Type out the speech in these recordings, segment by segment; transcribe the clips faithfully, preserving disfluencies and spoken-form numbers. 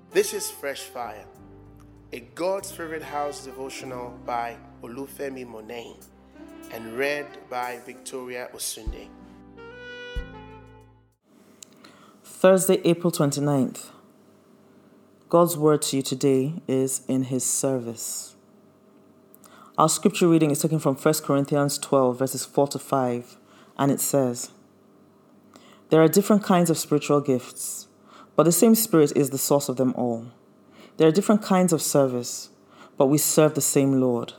This is Fresh Fire, a God's Favorite House devotional by Olufemi Monet and read by Victoria Osunde. Thursday, April twenty-ninth. God's word to you today is in His service. Our scripture reading is taken from First Corinthians twelve, verses four to five, and it says, "There are different kinds of spiritual gifts, but the same Spirit is the source of them all. There are different kinds of service, but we serve the same Lord."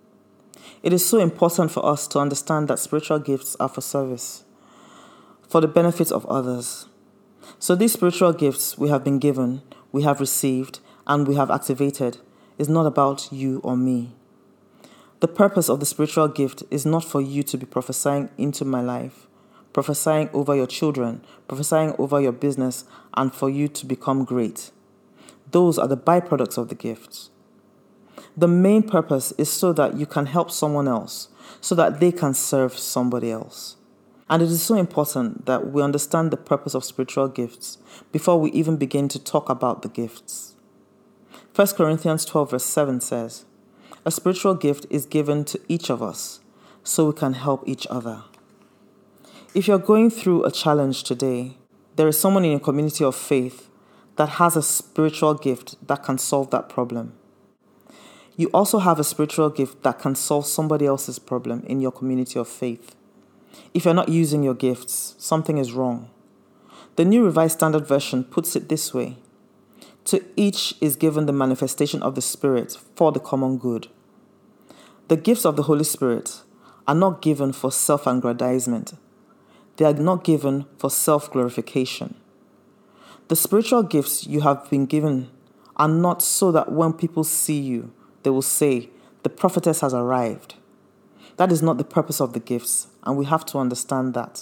It is so important for us to understand that spiritual gifts are for service, for the benefit of others. So these spiritual gifts we have been given, we have received, and we have activated is not about you or me. The purpose of the spiritual gift is not for you to be prophesying into my life, prophesying over your children, prophesying over your business, and for you to become great. Those are the byproducts of the gifts. The main purpose is so that you can help someone else, so that they can serve somebody else. And it is so important that we understand the purpose of spiritual gifts before we even begin to talk about the gifts. First Corinthians twelve verse seven says, "A spiritual gift is given to each of us so we can help each other." If you're going through a challenge today, there is someone in your community of faith that has a spiritual gift that can solve that problem. You also have a spiritual gift that can solve somebody else's problem in your community of faith. If you're not using your gifts, something is wrong. The New Revised Standard Version puts it this way: "To each is given the manifestation of the Spirit for the common good." The gifts of the Holy Spirit are not given for self-aggrandizement. They are not given for self-glorification. The spiritual gifts you have been given are not so that when people see you, they will say, "The prophetess has arrived." That is not the purpose of the gifts, and we have to understand that.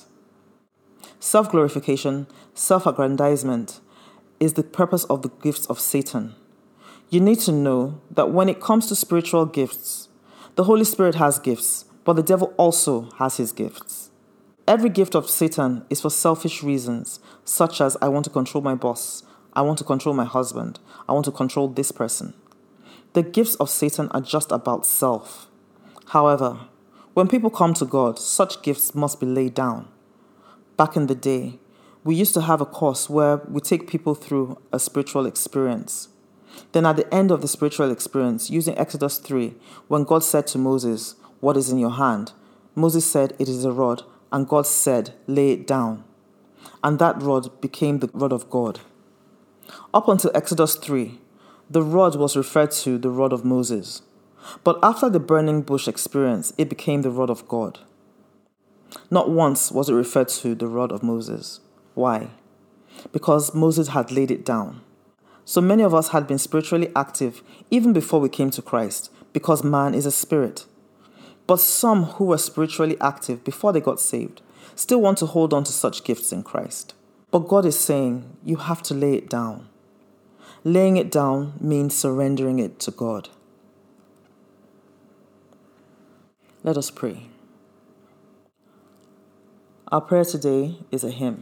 Self-glorification, self-aggrandizement is the purpose of the gifts of Satan. You need to know that when it comes to spiritual gifts, the Holy Spirit has gifts, but the devil also has his gifts. Every gift of Satan is for selfish reasons, such as I want to control my boss, I want to control my husband, I want to control this person. The gifts of Satan are just about self. However, when people come to God, such gifts must be laid down. Back in the day, we used to have a course where we take people through a spiritual experience. Then at the end of the spiritual experience, using Exodus three, when God said to Moses, "What is in your hand?" Moses said, "It is a rod," and God said, "Lay it down." And that rod became the rod of God. Up until Exodus three, the rod was referred to the rod of Moses. But after the burning bush experience, it became the rod of God. Not once was it referred to the rod of Moses. Why? Because Moses had laid it down. So many of us had been spiritually active even before we came to Christ, because man is a spirit. But some who were spiritually active before they got saved still want to hold on to such gifts in Christ. But God is saying, you have to lay it down. Laying it down means surrendering it to God. Let us pray. Our prayer today is a hymn.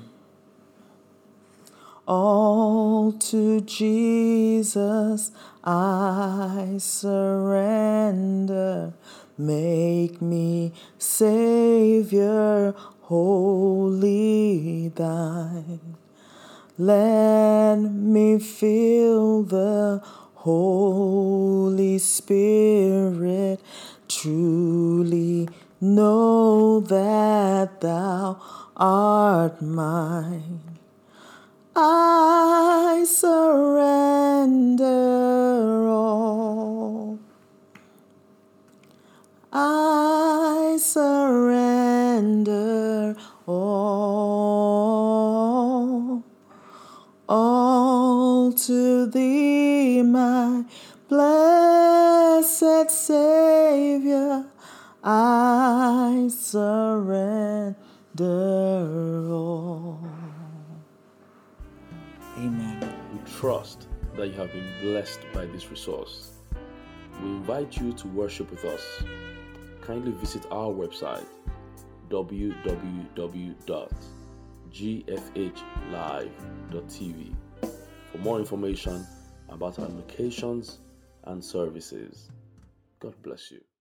All to Jesus I surrender. Make me Savior, wholly thine. Let me feel the Holy Spirit, truly know that thou art mine. I surrender all. I surrender all. All to thee, my blessed Savior, I surrender all. Amen. We trust that you have been blessed by this resource. We invite you to worship with us. Kindly visit our website w w w dot g f h live dot t v. For more information, about our locations and services. God bless you.